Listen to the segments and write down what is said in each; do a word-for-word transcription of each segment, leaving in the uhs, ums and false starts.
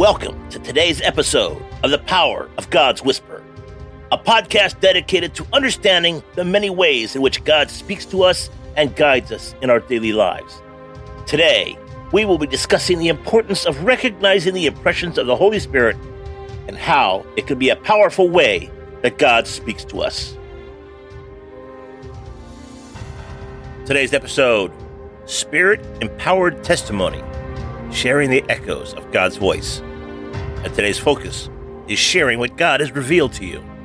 Welcome to today's episode of The Power of God's Whisper, a podcast dedicated to understanding the many ways in which God speaks to us and guides us in our daily lives. Today, we will be discussing the importance of recognizing the impressions of the Holy Spirit and how it can be a powerful way that God speaks to us. Today's episode, Spirit-Empowered Testimony, sharing the echoes of God's voice. And today's focus is sharing what God has revealed to you.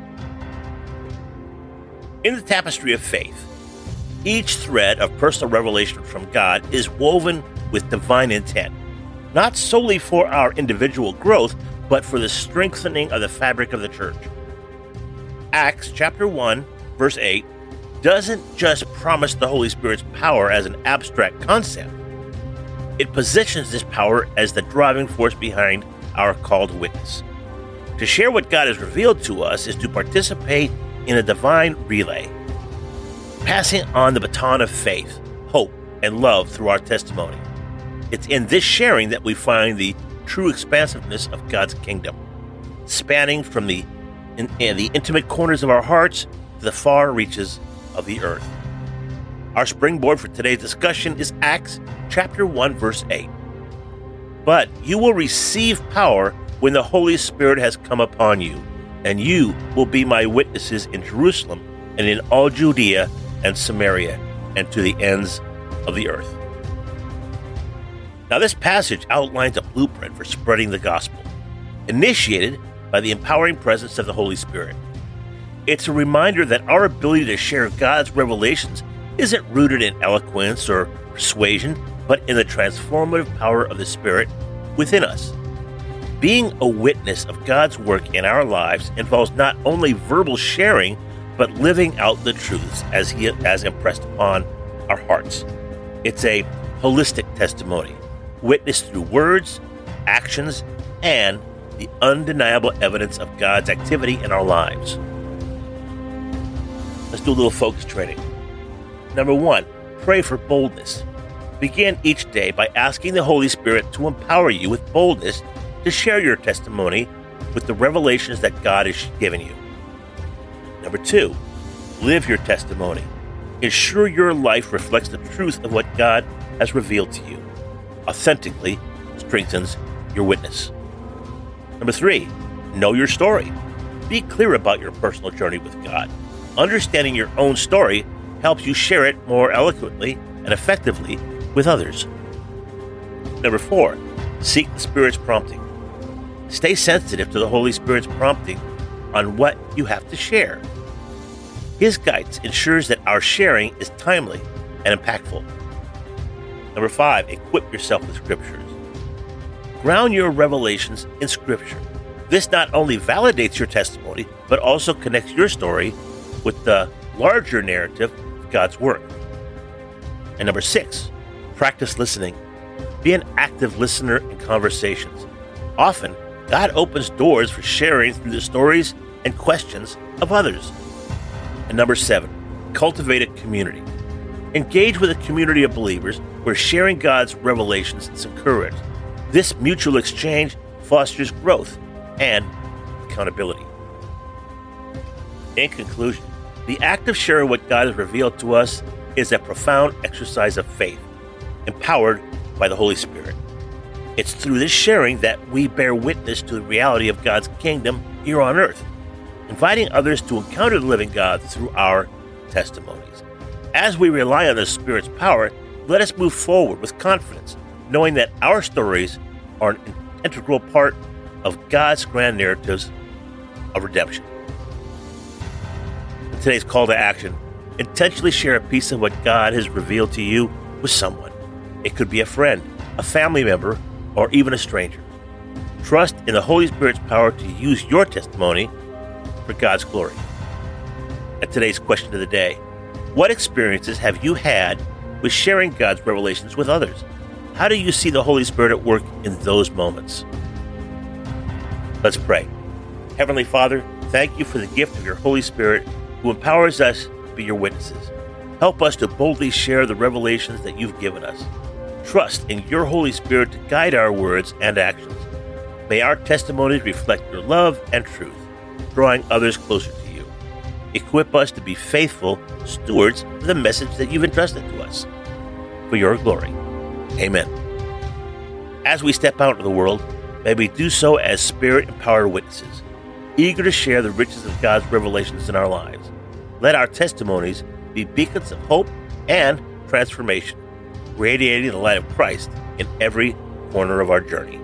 In the tapestry of faith, each thread of personal revelation from God is woven with divine intent, not solely for our individual growth, but for the strengthening of the fabric of the church. Acts chapter one, verse eight, doesn't just promise the Holy Spirit's power as an abstract concept. It positions this power as the driving force behind our call to witness. To share what God has revealed to us is to participate in a divine relay, passing on the baton of faith, hope, and love through our testimony. It's in this sharing that we find the true expansiveness of God's kingdom, spanning from the, in, in the intimate corners of our hearts to the far reaches of the earth. Our springboard for today's discussion is Acts chapter one, verse eight. But you will receive power when the Holy Spirit has come upon you, and you will be my witnesses in Jerusalem and in all Judea and Samaria and to the ends of the earth. Now, this passage outlines a blueprint for spreading the gospel, initiated by the empowering presence of the Holy Spirit. It's a reminder that our ability to share God's revelations isn't rooted in eloquence or persuasion, but in the transformative power of the Spirit within us. Being a witness of God's work in our lives involves not only verbal sharing, but living out the truths as He has impressed upon our hearts. It's a holistic testimony, witnessed through words, actions, and the undeniable evidence of God's activity in our lives. Let's do a little focus training. Number one, pray for boldness. Begin each day by asking the Holy Spirit to empower you with boldness to share your testimony with the revelations that God has given you. Number two, live your testimony. Ensure your life reflects the truth of what God has revealed to you. Authentically strengthens your witness. Number three, know your story. Be clear about your personal journey with God. Understanding your own story helps you share it more eloquently and effectively with others. Number four, seek the Spirit's prompting. Stay sensitive to the Holy Spirit's prompting on what you have to share. His guidance ensures that our sharing is timely and impactful. Number five, equip yourself with scriptures. Ground your revelations in Scripture. This not only validates your testimony, but also connects your story with the larger narrative of God's work. And number six, practice listening. Be an active listener in conversations. Often, God opens doors for sharing through the stories and questions of others. And number seven, cultivate a community. Engage with a community of believers where sharing God's revelations is encouraged. This mutual exchange fosters growth and accountability. In conclusion, the act of sharing what God has revealed to us is a profound exercise of faith, empowered by the Holy Spirit. It's through this sharing that we bear witness to the reality of God's kingdom here on earth, inviting others to encounter the living God through our testimonies. As we rely on the Spirit's power, let us move forward with confidence, knowing that our stories are an integral part of God's grand narratives of redemption. In today's call to action, intentionally share a piece of what God has revealed to you with someone. It could be a friend, a family member, or even a stranger. Trust in the Holy Spirit's power to use your testimony for God's glory. And today's question of the day, what experiences have you had with sharing God's revelations with others? How do you see the Holy Spirit at work in those moments? Let's pray. Heavenly Father, thank you for the gift of your Holy Spirit who empowers us to be your witnesses. Help us to boldly share the revelations that you've given us. Trust in your Holy Spirit to guide our words and actions. May our testimonies reflect your love and truth, drawing others closer to you. Equip us to be faithful stewards of the message that you've entrusted to us. For your glory. Amen. As we step out into the world, may we do so as Spirit-empowered witnesses, eager to share the riches of God's revelations in our lives. Let our testimonies be beacons of hope and transformation, radiating the light of Christ in every corner of our journey.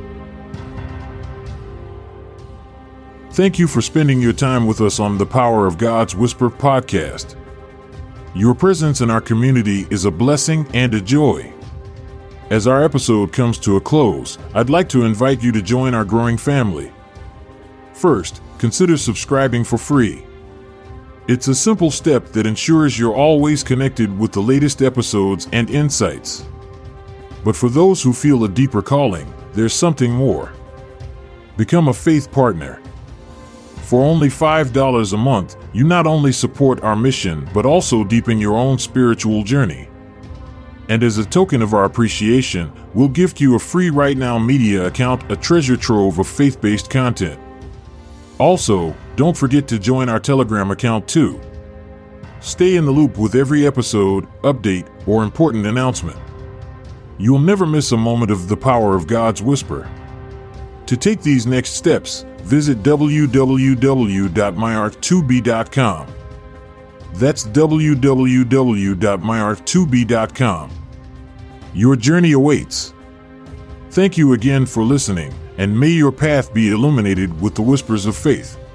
Thank you for spending your time with us on the Power of God's Whisper podcast. Your presence in our community is a blessing and a joy. As our episode comes to a close, I'd like to invite you to join our growing family. First, consider subscribing for free. It's a simple step that ensures you're always connected with the latest episodes and insights. But for those who feel a deeper calling, there's something more. Become a faith partner. For only five dollars a month, you not only support our mission, but also deepen your own spiritual journey. And as a token of our appreciation, we'll gift you a free Right Now Media account, a treasure trove of faith-based content. Also, don't forget to join our Telegram account too. Stay in the loop with every episode, update, or important announcement. You'll never miss a moment of the power of God's Whisper. To take these next steps, visit w w w dot my ark two b dot com. That's w w w dot my ark two b dot com. Your journey awaits. Thank you again for listening, and may your path be illuminated with the whispers of faith.